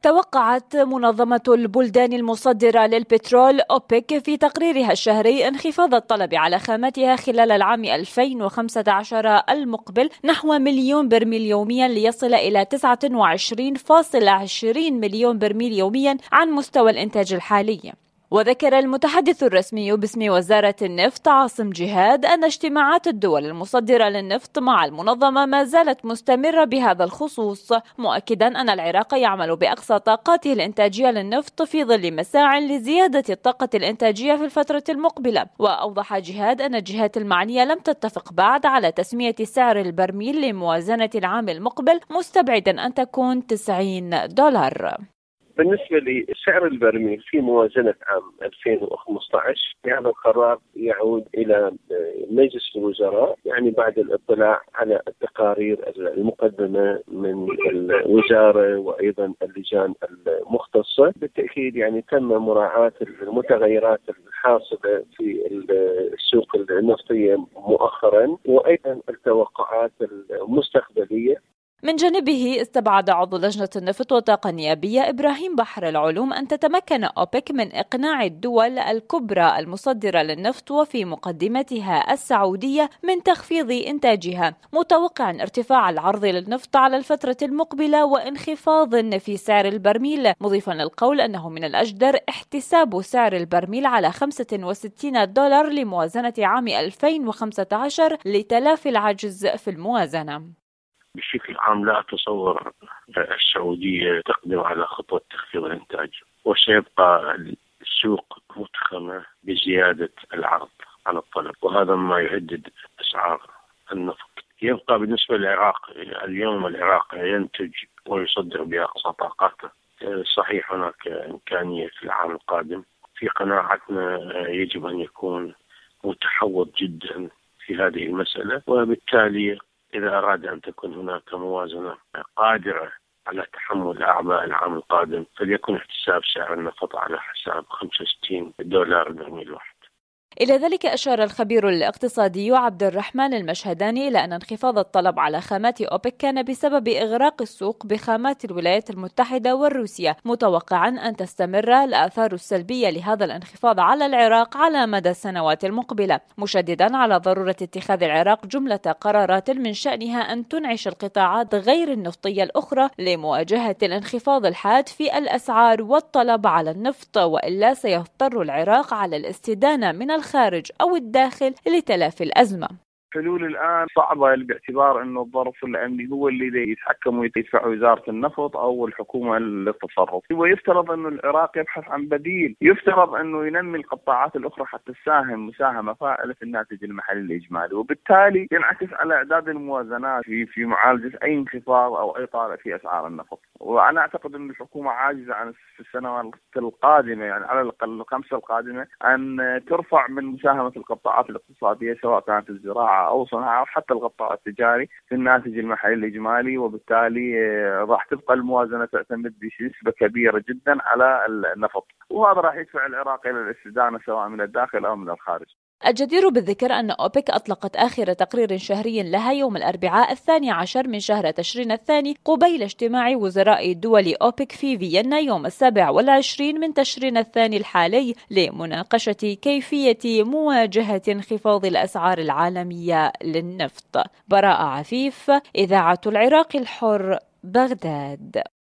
توقعت منظمة البلدان المصدرة للبترول أوبك في تقريرها الشهري انخفاض الطلب على خاماتها خلال العام 2015 المقبل نحو 1,000,000 برميل يوميا ليصل إلى 29.20 مليون برميل يوميا عن مستوى الإنتاج الحالي. وذكر المتحدث الرسمي باسم وزارة النفط عاصم جهاد أن اجتماعات الدول المصدرة للنفط مع المنظمة ما زالت مستمرة بهذا الخصوص، مؤكدا أن العراق يعمل بأقصى طاقاته الإنتاجية للنفط في ظل مساع لزيادة الطاقة الإنتاجية في الفترة المقبلة. وأوضح جهاد أن الجهات المعنية لم تتفق بعد على تسمية سعر البرميل لموازنة العام المقبل، مستبعدا أن تكون $90. بالنسبة لسعر البرميل في موازنة عام 2015 هذا القرار يعود إلى مجلس الوزراء بعد الاطلاع على التقارير المقدمة من الوزارة وأيضا اللجان المختصة. بالتأكيد تم مراعاة المتغيرات الحاصلة في السوق النفطية مؤخرا وأيضا التوقعات المستقبلية. من جانبه استبعد عضو لجنة النفط والطاقة النيابية إبراهيم بحر العلوم أن تتمكن أوبك من إقناع الدول الكبرى المصدرة للنفط وفي مقدمتها السعودية من تخفيض إنتاجها، متوقعا ارتفاع العرض للنفط على الفترة المقبلة وانخفاض في سعر البرميل، مضيفا القول أنه من الأجدر احتساب سعر البرميل على $65 لموازنة عام 2015 لتلافي العجز في الموازنة. بشكل عام لا أتصور السعودية تقدم على خطوة تخفيض الإنتاج، وسيبقى السوق متخمة بزيادة العرض على الطلب، وهذا ما يهدد أسعار النفط. يبقى بالنسبة للعراق، اليوم العراق ينتج ويصدر بأقصى طاقاته. صحيح هناك إمكانية في العام القادم، في قناعتنا يجب أن يكون متحوط جدا في هذه المسألة، وبالتالي إذا أراد أن تكون هناك موازنة قادرة على تحمل أعباء العام القادم فليكن احتساب سعر النفط على حساب $65 برميل واحد. إلى ذلك أشار الخبير الاقتصادي عبد الرحمن المشهداني إلى أن انخفاض الطلب على خامات أوبك كان بسبب إغراق السوق بخامات الولايات المتحدة والروسيا، متوقعا أن تستمر الآثار السلبية لهذا الانخفاض على العراق على مدى السنوات المقبلة، مشددا على ضرورة اتخاذ العراق جملة قرارات من شأنها أن تنعش القطاعات غير النفطية الأخرى لمواجهة الانخفاض الحاد في الأسعار والطلب على النفط، وإلا سيضطر العراق على الاستدانة من الخارج أو الداخل لتلافي الأزمة. حلول الآن صعبة باعتبار أنه الظرف الأمني هو اللي يتحكم ويدفع وزارة النفط أو الحكومة للتصرف. ويفترض أنه العراق يبحث عن بديل، يفترض أنه ينمي القطاعات الأخرى حتى تساهم مساهمة فاعلة في الناتج المحلي الإجمالي، وبالتالي ينعكس على إعداد الموازنات في معالجة أي انخفاض أو أي طارئ في أسعار النفط. وأنا أعتقد أن الحكومة عاجزة عن السنوات القادمة، على الأقل الخمسة القادمة، أن ترفع من مساهمة القطاعات الاقتصادية سواء كانت الزراعة أو صناعة أو حتى القطاع التجاري في الناتج المحلي الإجمالي، وبالتالي راح تبقى الموازنة تعتمد بنسبة كبيرة جدا على النفط، وهذا راح يدفع العراق إلى الاستدانة سواء من الداخل أو من الخارج. الجدير بالذكر أن أوبك أطلقت آخر تقرير شهري لها يوم الأربعاء 12 من شهر تشرين الثاني قبيل اجتماع وزراء دول أوبك في فيينا يوم 27 من تشرين الثاني الحالي لمناقشة كيفية مواجهة انخفاض الأسعار العالمية للنفط. براءة عفيف، إذاعة العراق الحر، بغداد.